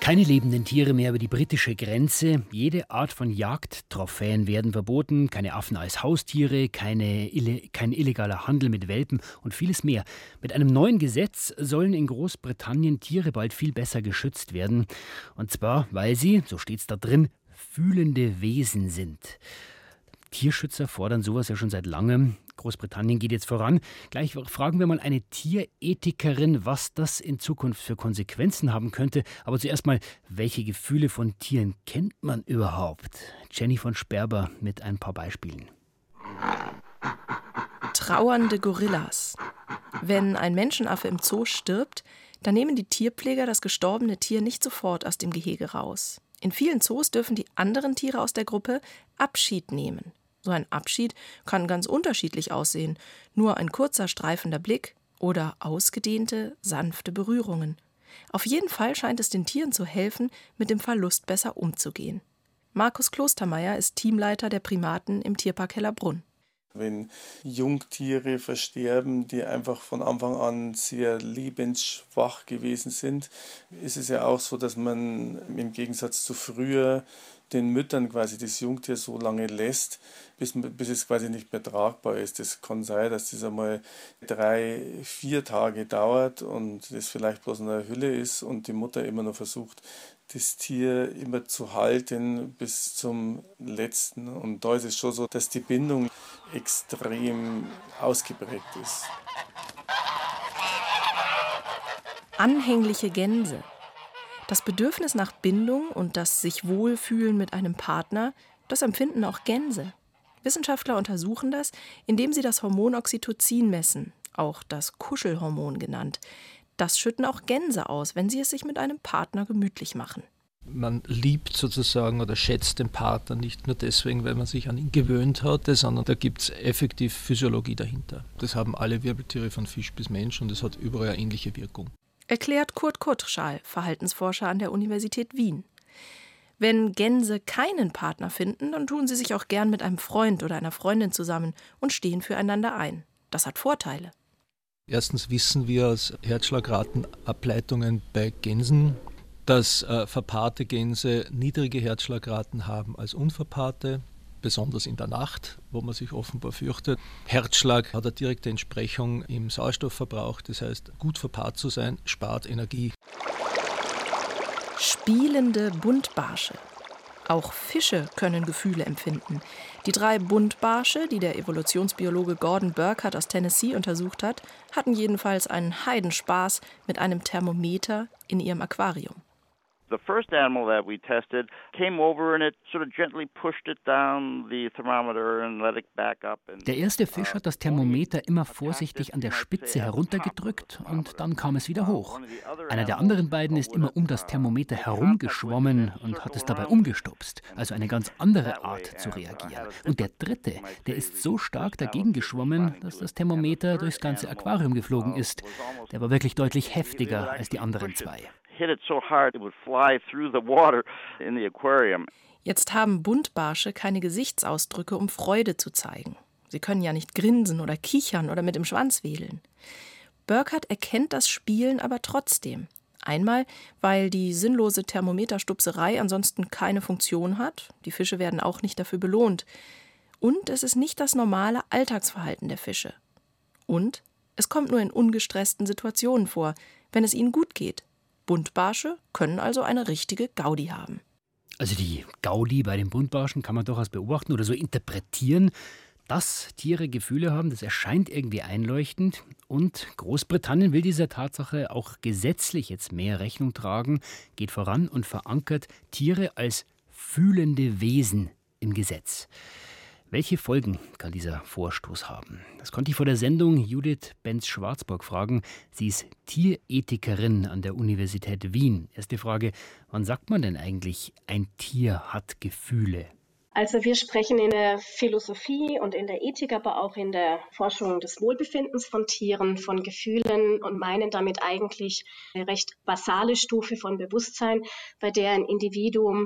Keine lebenden Tiere mehr über die britische Grenze. Jede Art von Jagdtrophäen werden verboten. Keine Affen als Haustiere, kein illegaler Handel mit Welpen und vieles mehr. Mit einem neuen Gesetz sollen in Großbritannien Tiere bald viel besser geschützt werden. Und zwar, weil sie, so steht es da drin, fühlende Wesen sind. Tierschützer fordern sowas ja schon seit langem. Großbritannien geht jetzt voran. Gleich fragen wir mal eine Tierethikerin, was das in Zukunft für Konsequenzen haben könnte. Aber zuerst mal, welche Gefühle von Tieren kennt man überhaupt? Jenny von Sperber mit ein paar Beispielen. Trauernde Gorillas. Wenn ein Menschenaffe im Zoo stirbt, dann nehmen die Tierpfleger das gestorbene Tier nicht sofort aus dem Gehege raus. In vielen Zoos dürfen die anderen Tiere aus der Gruppe Abschied nehmen. So ein Abschied kann ganz unterschiedlich aussehen. Nur ein kurzer, streifender Blick oder ausgedehnte, sanfte Berührungen. Auf jeden Fall scheint es den Tieren zu helfen, mit dem Verlust besser umzugehen. Markus Klostermeier ist Teamleiter der Primaten im Tierpark Hellerbrunn. Wenn Jungtiere versterben, die einfach von Anfang an sehr lebensschwach gewesen sind, ist es ja auch so, dass man im Gegensatz zu früher den Müttern quasi das Jungtier so lange lässt, bis es quasi nicht mehr tragbar ist. Das kann sein, dass das einmal 3-4 Tage dauert und das vielleicht bloß in einer Hülle ist und die Mutter immer noch versucht, das Tier immer zu halten bis zum letzten. Und da ist es schon so, dass die Bindung extrem ausgeprägt ist. Anhängliche Gänse. Das Bedürfnis nach Bindung und das sich wohlfühlen mit einem Partner, das empfinden auch Gänse. Wissenschaftler untersuchen das, indem sie das Hormon Oxytocin messen, auch das Kuschelhormon genannt. Das schütten auch Gänse aus, wenn sie es sich mit einem Partner gemütlich machen. Man liebt sozusagen oder schätzt den Partner nicht nur deswegen, weil man sich an ihn gewöhnt hat, sondern da gibt es effektiv Physiologie dahinter. Das haben alle Wirbeltiere von Fisch bis Mensch und es hat überall eine ähnliche Wirkung. Erklärt Kurt Kuttschal, Verhaltensforscher an der Universität Wien. Wenn Gänse keinen Partner finden, dann tun sie sich auch gern mit einem Freund oder einer Freundin zusammen und stehen füreinander ein. Das hat Vorteile. Erstens wissen wir aus Herzschlagratenableitungen bei Gänsen, dass verpaarte Gänse niedrige Herzschlagraten haben als unverpaarte, besonders in der Nacht, wo man sich offenbar fürchtet. Herzschlag hat eine direkte Entsprechung im Sauerstoffverbrauch, das heißt, gut verpaart zu sein, spart Energie. Spielende Buntbarsche. Auch Fische können Gefühle empfinden. Die 3 Buntbarsche, die der Evolutionsbiologe Gordon Burkhardt aus Tennessee untersucht hat, hatten jedenfalls einen Heidenspaß mit einem Thermometer in ihrem Aquarium. The first animal that we tested came over and it sort of gently pushed it down the thermometer and let it back up. Der erste Fisch hat das Thermometer immer vorsichtig an der Spitze heruntergedrückt und dann kam es wieder hoch. Einer der anderen beiden ist immer um das Thermometer herumgeschwommen und hat es dabei umgestupst, also eine ganz andere Art zu reagieren. Und der dritte, der ist so stark dagegen geschwommen, dass das Thermometer durchs ganze Aquarium geflogen ist. Der war wirklich deutlich heftiger als die anderen 2. Jetzt haben Buntbarsche keine Gesichtsausdrücke, um Freude zu zeigen. Sie können ja nicht grinsen oder kichern oder mit dem Schwanz wedeln. Burkhardt erkennt das Spielen aber trotzdem. Einmal, weil die sinnlose Thermometerstupserei ansonsten keine Funktion hat. Die Fische werden auch nicht dafür belohnt. Und es ist nicht das normale Alltagsverhalten der Fische. Und es kommt nur in ungestressten Situationen vor, wenn es ihnen gut geht. Buntbarsche können also eine richtige Gaudi haben. Also die Gaudi bei den Buntbarschen kann man durchaus beobachten oder so interpretieren. Dass Tiere Gefühle haben, das erscheint irgendwie einleuchtend. Und Großbritannien will dieser Tatsache auch gesetzlich jetzt mehr Rechnung tragen, geht voran und verankert Tiere als fühlende Wesen im Gesetz. Welche Folgen kann dieser Vorstoß haben? Das konnte ich vor der Sendung Judith Benz-Schwarzburg fragen. Sie ist Tierethikerin an der Universität Wien. Erste Frage, wann sagt man denn eigentlich, ein Tier hat Gefühle? Also wir sprechen in der Philosophie und in der Ethik, aber auch in der Forschung des Wohlbefindens von Tieren, von Gefühlen und meinen damit eigentlich eine recht basale Stufe von Bewusstsein, bei der ein Individuum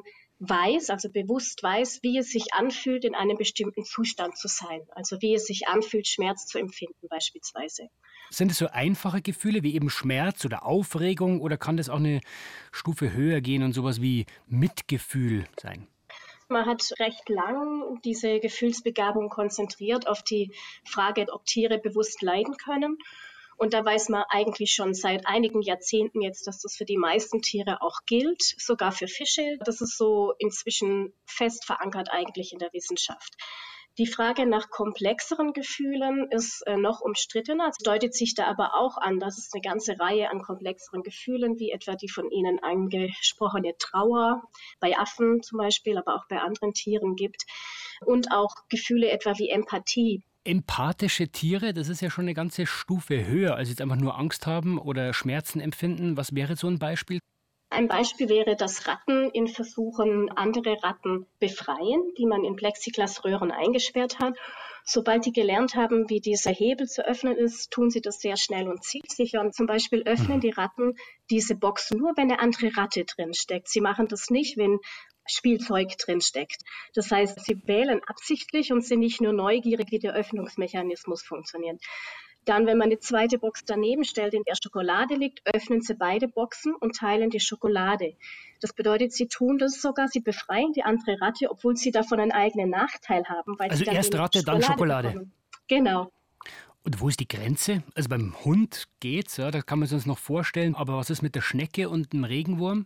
weiß, also bewusst weiß, wie es sich anfühlt, in einem bestimmten Zustand zu sein. Also wie es sich anfühlt, Schmerz zu empfinden beispielsweise. Sind es so einfache Gefühle wie eben Schmerz oder Aufregung oder kann das auch eine Stufe höher gehen und sowas wie Mitgefühl sein? Man hat recht lang diese Gefühlsbegabung konzentriert auf die Frage, ob Tiere bewusst leiden können. Und da weiß man eigentlich schon seit einigen Jahrzehnten jetzt, dass das für die meisten Tiere auch gilt, sogar für Fische. Das ist so inzwischen fest verankert eigentlich in der Wissenschaft. Die Frage nach komplexeren Gefühlen ist noch umstrittener. Es deutet sich da aber auch an, dass es eine ganze Reihe an komplexeren Gefühlen, wie etwa die von Ihnen angesprochene Trauer, bei Affen zum Beispiel, aber auch bei anderen Tieren gibt. Und auch Gefühle etwa wie Empathie. Empathische Tiere, das ist ja schon eine ganze Stufe höher, als jetzt einfach nur Angst haben oder Schmerzen empfinden. Was wäre so ein Beispiel? Ein Beispiel wäre, dass Ratten in Versuchen andere Ratten befreien, die man in Plexiglasröhren eingesperrt hat. Sobald die gelernt haben, wie dieser Hebel zu öffnen ist, tun sie das sehr schnell und zielsicher. Und zum Beispiel öffnen die Ratten diese Box nur, wenn eine andere Ratte drinsteckt. Sie machen das nicht, wenn Spielzeug drinsteckt. Das heißt, sie wählen absichtlich und sind nicht nur neugierig, wie der Öffnungsmechanismus funktioniert. Dann, wenn man eine zweite Box daneben stellt, in der Schokolade liegt, öffnen sie beide Boxen und teilen die Schokolade. Das bedeutet, sie tun das sogar, sie befreien die andere Ratte, obwohl sie davon einen eigenen Nachteil haben. Weil Also sie dann erst Ratte, dann Schokolade. bekommen. Genau. Und wo ist die Grenze? Also beim Hund geht's, ja, da kann man sich das noch vorstellen. Aber was ist mit der Schnecke und dem Regenwurm?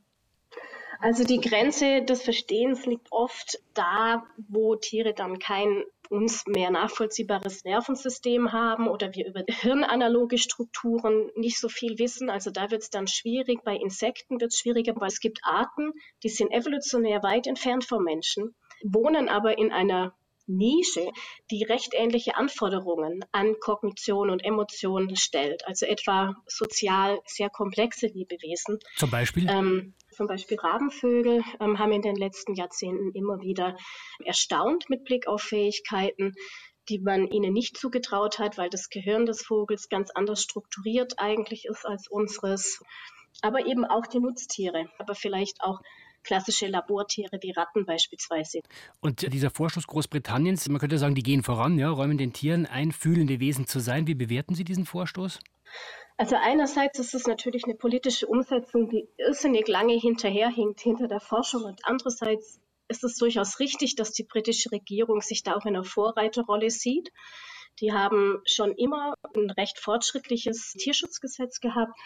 Also die Grenze des Verstehens liegt oft da, wo Tiere dann kein uns mehr nachvollziehbares Nervensystem haben oder wir über hirnanaloge Strukturen nicht so viel wissen. Also da wird es dann schwierig. Bei Insekten wird es schwieriger, weil es gibt Arten, die sind evolutionär weit entfernt vom Menschen, wohnen aber in einer Nische, die recht ähnliche Anforderungen an Kognition und Emotionen stellt. Also etwa sozial sehr komplexe Lebewesen. Zum Beispiel? Zum Beispiel Rabenvögel haben in den letzten Jahrzehnten immer wieder erstaunt mit Blick auf Fähigkeiten, die man ihnen nicht zugetraut hat, weil das Gehirn des Vogels ganz anders strukturiert eigentlich ist als unseres. Aber eben auch die Nutztiere, aber vielleicht auch klassische Labortiere wie Ratten beispielsweise. Und dieser Vorstoß Großbritanniens, man könnte sagen, die gehen voran, ja, räumen den Tieren ein, fühlende Wesen zu sein. Wie bewerten Sie diesen Vorstoß? Also einerseits ist es natürlich eine politische Umsetzung, die irrsinnig lange hinterherhinkt hinter der Forschung und andererseits ist es durchaus richtig, dass die britische Regierung sich da auch in einer Vorreiterrolle sieht. Die haben schon immer ein recht fortschrittliches Tierschutzgesetz gehabt.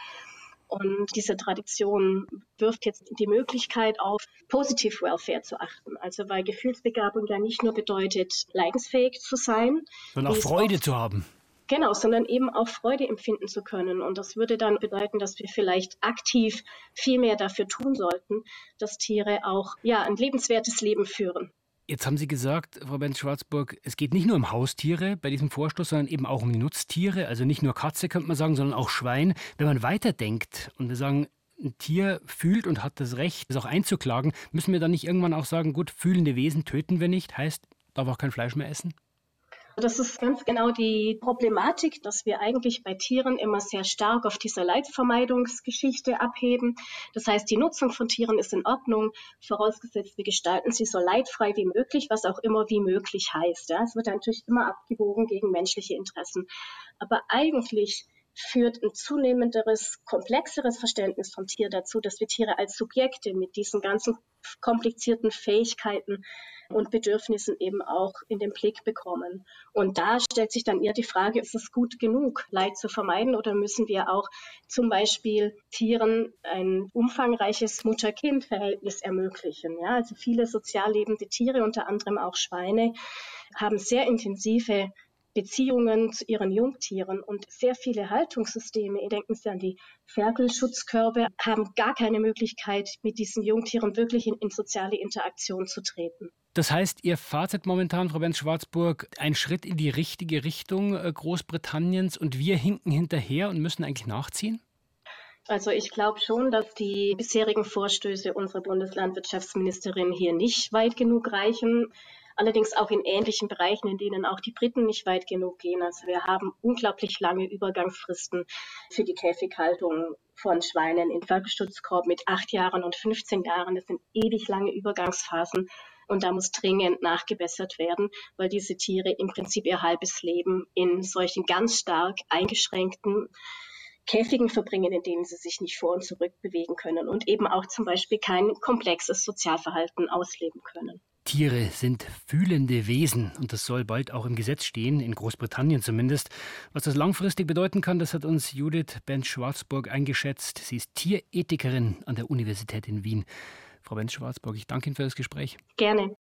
Und diese Tradition wirft jetzt die Möglichkeit auf, Positive Welfare zu achten. Also weil Gefühlsbegabung ja nicht nur bedeutet, leidensfähig zu sein. Sondern auch Freude zu haben. Genau, sondern eben auch Freude empfinden zu können. Und das würde dann bedeuten, dass wir vielleicht aktiv viel mehr dafür tun sollten, dass Tiere auch ein lebenswertes Leben führen. Jetzt haben Sie gesagt, Frau Benz-Schwarzburg, es geht nicht nur um Haustiere bei diesem Vorstoß, sondern eben auch um die Nutztiere. Also nicht nur Katze, könnte man sagen, sondern auch Schwein. Wenn man weiterdenkt und wir sagen, ein Tier fühlt und hat das Recht, es auch einzuklagen, müssen wir dann nicht irgendwann auch sagen, gut, fühlende Wesen töten wir nicht, heißt, darf auch kein Fleisch mehr essen? Das ist ganz genau die Problematik, dass wir eigentlich bei Tieren immer sehr stark auf dieser Leidvermeidungsgeschichte abheben. Das heißt, die Nutzung von Tieren ist in Ordnung, vorausgesetzt wir gestalten sie so leidfrei wie möglich, was auch immer wie möglich heißt. Ja. Es wird natürlich immer abgewogen gegen menschliche Interessen. Aber eigentlich führt ein zunehmenderes, komplexeres Verständnis vom Tier dazu, dass wir Tiere als Subjekte mit diesen ganzen komplizierten Fähigkeiten und Bedürfnissen eben auch in den Blick bekommen. Und da stellt sich dann eher die Frage, ist es gut genug, Leid zu vermeiden oder müssen wir auch zum Beispiel Tieren ein umfangreiches Mutter-Kind-Verhältnis ermöglichen? Ja, also viele sozial lebende Tiere, unter anderem auch Schweine, haben sehr intensive Beziehungen zu ihren Jungtieren und sehr viele Haltungssysteme, denken Sie an die Ferkelschutzkörbe, haben gar keine Möglichkeit, mit diesen Jungtieren wirklich in soziale Interaktion zu treten. Das heißt, Ihr Fazit momentan, Frau Benz-Schwarzburg, ein Schritt in die richtige Richtung Großbritanniens und wir hinken hinterher und müssen eigentlich nachziehen? Also ich glaube schon, dass die bisherigen Vorstöße unserer Bundeslandwirtschaftsministerin hier nicht weit genug reichen. Allerdings auch in ähnlichen Bereichen, in denen auch die Briten nicht weit genug gehen. Also wir haben unglaublich lange Übergangsfristen für die Käfighaltung von Schweinen in Werkschutzkorb mit 8 Jahren und 15 Jahren. Das sind ewig lange Übergangsphasen. Und da muss dringend nachgebessert werden, weil diese Tiere im Prinzip ihr halbes Leben in solchen ganz stark eingeschränkten Käfigen verbringen, in denen sie sich nicht vor und zurück bewegen können und eben auch zum Beispiel kein komplexes Sozialverhalten ausleben können. Tiere sind fühlende Wesen und das soll bald auch im Gesetz stehen, in Großbritannien zumindest. Was das langfristig bedeuten kann, das hat uns Judith Benz-Schwarzburg eingeschätzt. Sie ist Tierethikerin an der Universität in Wien. Frau Benz-Schwarzburg, ich danke Ihnen für das Gespräch. Gerne.